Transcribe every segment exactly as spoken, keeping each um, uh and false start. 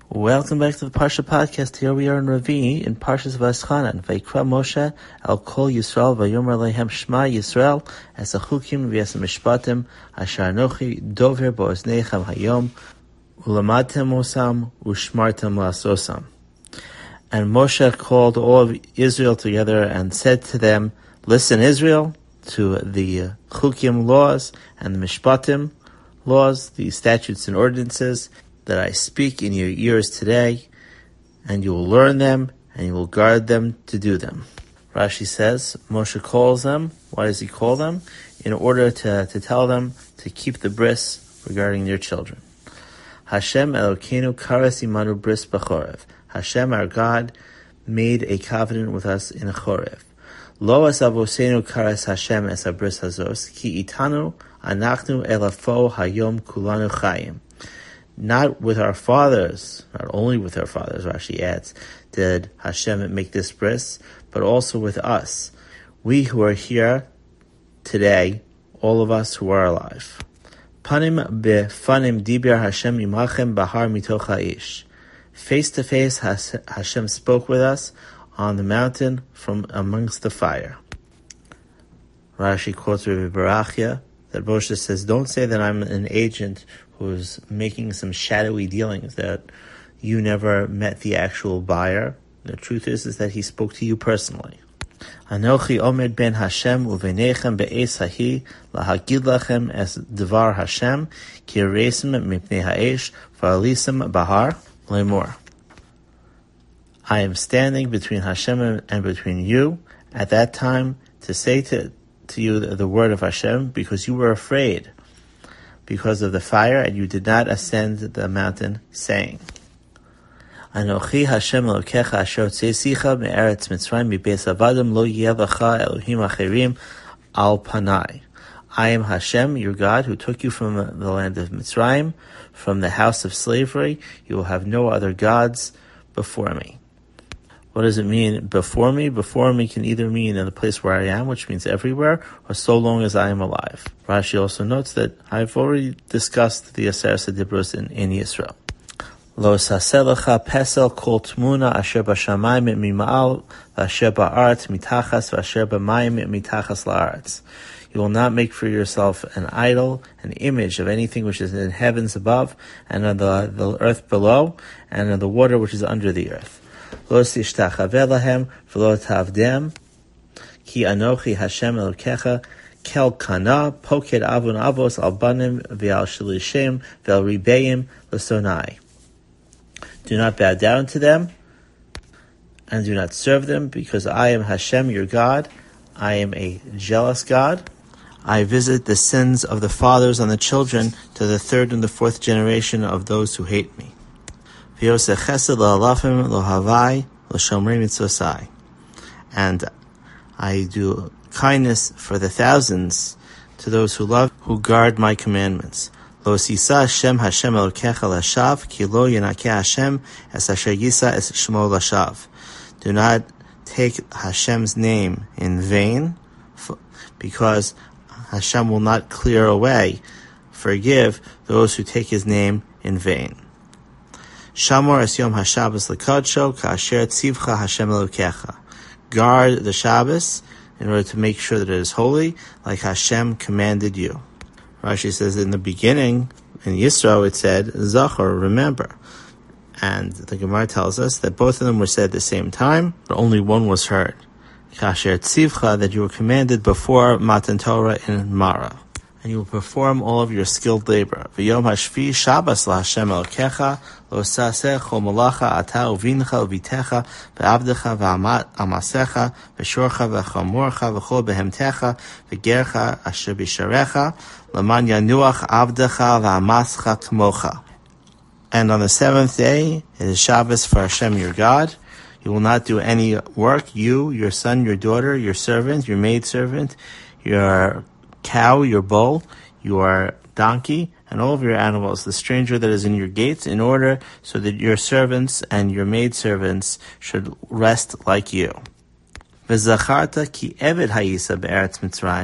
Welcome back to the Parsha podcast. Here we are in Ravi in Parshas Vayischanan. Vayikra Moshe el Kol Yisrael vayomer lehem Shema Yisrael es achukim v'es mishpatim asher anochi dover bo'oznechem hayom u'lamadtem osam u'shmartem la'asosam. And Moshe called all of Israel together and said to them, "Listen, Israel, to the chukim laws and the mishpatim laws, the statutes and ordinances that I speak in your ears today, and you will learn them, and you will guard them to do them." Rashi says, Moshe calls them. Why does he call them? In order to, to tell them to keep the bris regarding their children. Hashem Elokeinu kares imanu bris b'chorev. Hashem, our God, made a covenant with us in a chorev. Lo es avosenu kares Hashem es abris hazos, ki itanu anachnu elafo hayom kulanu chayim. Not with our fathers, not only with our fathers, Rashi adds, did Hashem make this bris, but also with us. We who are here today, all of us who are alive. Panim befanim dibir Hashem imachem bahar mitoch ha'ish. Face to face, Hashem spoke with us on the mountain from amongst the fire. Rashi quotes Rabbi Barachia that Moshe says, "Don't say that I'm an agent who's making some shadowy dealings, that you never met the actual buyer. The truth is, is that he spoke to you personally." Anochi omed ben Hashem uvenechem be'es hahi lahagid lachem es devar Hashem ki eresim mipnei ha'esh v'alisem bahar lemor. I am standing between Hashem and between you at that time to say to, to you the, the word of Hashem, because you were afraid because of the fire, and you did not ascend the mountain, saying, Anochi Hashem Elokecha asher tzesicha me'eretz Mitzrayim mibeis avadim lo yeh lecha Elohim acherim al panai. I am Hashem, your God, who took you from the land of Mitzrayim, from the house of slavery. You will have no other gods before me. What does it mean, before me? Before me can either mean in the place where I am, which means everywhere, or so long as I am alive. Rashi also notes that I've already discussed the Aseret Dibros in, in Yisrael. Lo saselecha pesel kol tmuna asher b'shamayim mima'al v'asher ba'aretz mitachas v'asher b'mayim mitachas la'aretz. You will not make for yourself an idol, an image of anything which is in heavens above, and on the, the earth below, and on the water which is under the earth. Lo tishtachaveh lahem v'lo tavdem ki anochi Hashem Elokecha kel kana poked avon avos al banim v'al shalishim v'al ribeim l'sonai. Do not bow down to them, and do not serve them, because I am Hashem your God. I am a jealous God. I visit the sins of the fathers on the children to the third and the fourth generation of those who hate me. And I do kindness for the thousands to those who love, who guard my commandments. Lo sisa Hashem Hashem Elokecha lashav, ki lo yenakeh Hashem es asher yisa es shmo lashav. Do not take Hashem's name in vain, because Hashem will not clear away, forgive those who take His name in vain. Shamor es yom haShabbos lekadsho ka'asher tzivcha Hashem Elokecha. Guard the Shabbos in order to make sure that it is holy, like Hashem commanded you. Rashi says in the beginning, in Yisro, it said, Zachor, remember. And the Gemara tells us that both of them were said at the same time, but only one was heard. Ka'asher tzivcha, that you were commanded before Matan Torah in Mara. And you will perform all of your skilled labor. V'yom hashvi Shabbos laHashem Elokecha, lo saseh chol malacha ata uvincha uvitecha, v'avdecha v'amasecha, v'shorcha v'chamorcha, v'chol behemtecha, v'gercha asher b'sharecha, l'man yanuach avdecha v'amascha k'mocha. And on the seventh day, it is Shabbos for Hashem your God. You will not do any work, you, your son, your daughter, your servant, your maidservant, your cow, your bull, your donkey, and all of your animals, the stranger that is in your gates, in order so that your servants and your maidservants should rest like you. V'zacharta ki eved hayisa be'eretz Mitzrayim,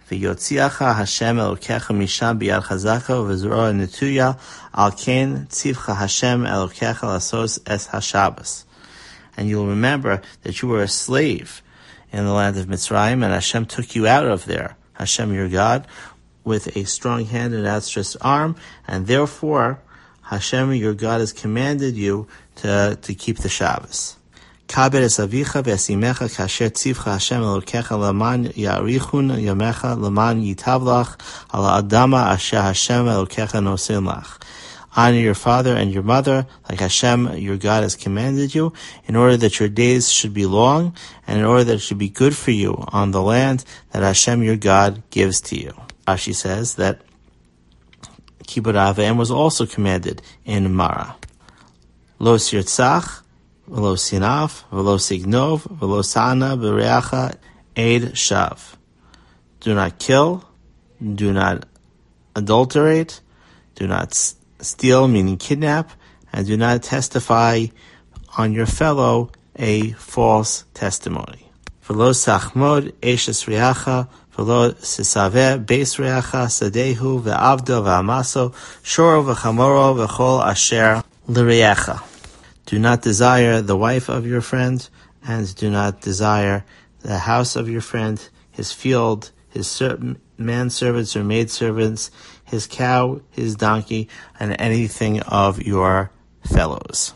V'yotziacha Hashem Elokecha misham biyad chazaka v'zroa netuya al ken tzivcha Hashem Elokecha lasos es haShabbos. And you'll remember that you were a slave in the land of Mitzrayim, and Hashem took you out of there, Hashem your God, with a strong hand and outstretched arm, and therefore Hashem your God has commanded you to, to keep the Shabbos. Kabed es avicha v'esimecha kasher tzivcha Hashem Elokecha laman ya'arichun yamecha laman yitavlach ala adama asher Hashem Elokecha nosein lach. Honor your father and your mother, like Hashem, your God, has commanded you, in order that your days should be long, and in order that it should be good for you on the land that Hashem, your God, gives to you. Rashi says that Kibud Avim was also commanded in Mara. Lo sirtzach, v'lo sinaf, v'lo signov, v'lo sana b'reacha eid shav. Do not kill, do not adulterate, do not steal, meaning kidnap, and do not testify on your fellow a false testimony. V'lo sachmod eshes reacha, v'lo sisaveh beis reacha, sadehu ve'avdo ve'amaso, shoro ve'chamoro ve'chol asher l'reacha. Do not desire the wife of your friend, and do not desire the house of your friend, his field, his manservants or maidservants, his cow, his donkey, and anything of your fellows.